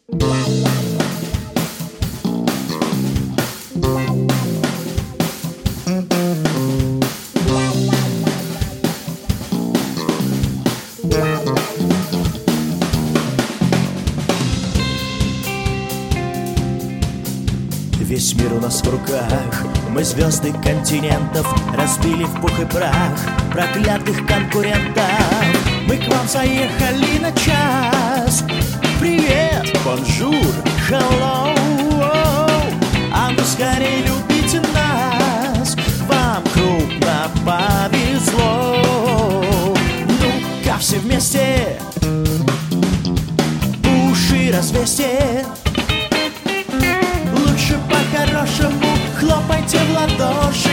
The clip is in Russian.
Весь мир у нас в руках, мы звезды континентов разбили в пух и прах проклятых конкурентов. Мы к вам заехали на час. Привет, бонжур, hello. А ну скорее любите нас, вам крупно повезло. Ну-ка все вместе уши развесьте, по-хорошему хлопайте в ладоши.